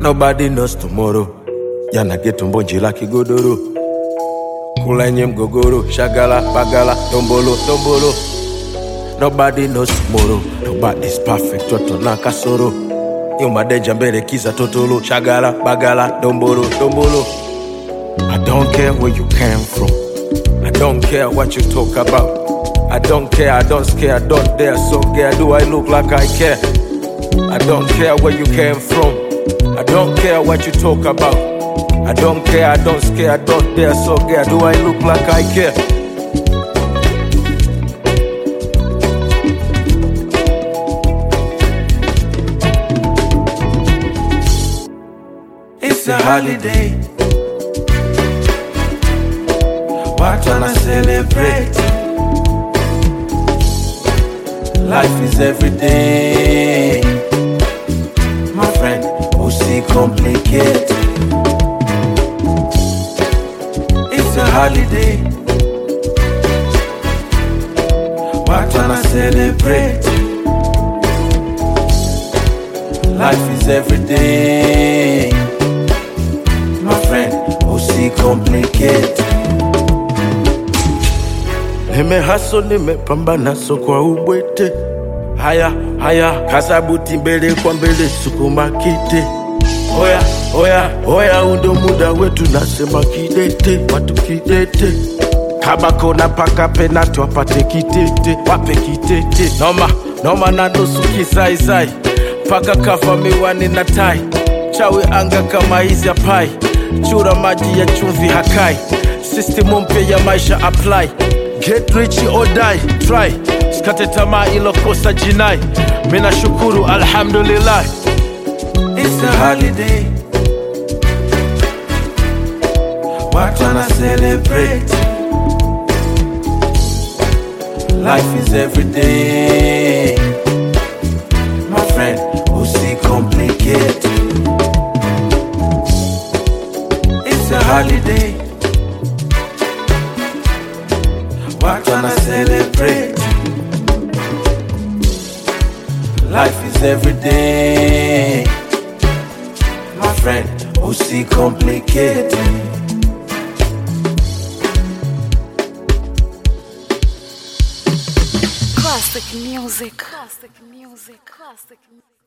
Nobody knows tomorrow. Jana geto mbonji la kigodoro. Kula yenye mgogoro. Shagala, bagala, tombolo, tombolo. Nobody knows tomorrow. Nobody's perfect, toto na kasoro. Yuma denja mbele kiza totolo. Shagala, bagala, tombolo, tombolo. I don't care where you came from. I don't care what you talk about. I don't care, I don't scare, I don't dare. So care, do I look like I care? I don't care where you came from. I don't care what you talk about. I don't care, I don't scare, I don't dare. So care, do I look like I care? It's a holiday. Why tryna celebrate? Life is every day. My friend, who see complicate. It's a holiday. Why tryna celebrate? Life is every day. My friend, who see complicate. Nimehastle nimepambana so kwa ubwete. Haya, haya, kasabuti mbele kwa mbele sukuma kite. Oya, oya, oya undo muda wetu nasema kidete. Watu kidete. Kabako na paka penatu wapate kitete. Wape kitete. Noma na nusu kisaisai. Paka kafa miwani na tai. Chawe anga kama hizi ya pai. Chura maji ya chumvi hakai. System mpya ya maisha apply. Get rich or die, try. Skate tamaa ilo kosa jinai. Mina shukuru alhamdulillah. It's a holiday. Why tryna celebrate? Life is every day. My friend, who see complicate. It's a holiday. Why tryna celebrate? Life is every day. My friend, who see complicate. Classic music. Classic music. Classic music.